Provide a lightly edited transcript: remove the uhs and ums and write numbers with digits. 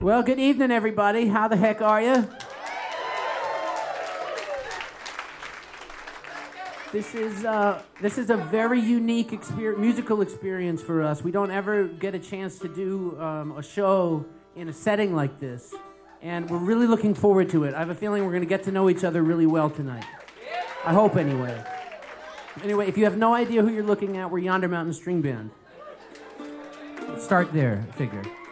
Well, good evening, everybody. How the heck are you? This is a very unique musical experience for us. We don't ever get a chance to do a show in a setting like this, and we're really looking forward to it. I have a feeling we're going to get to know each other really well tonight. I hope, anyway. Anyway, if you have no idea who you're looking at, we're Yonder Mountain String Band. Let's start there, I figure.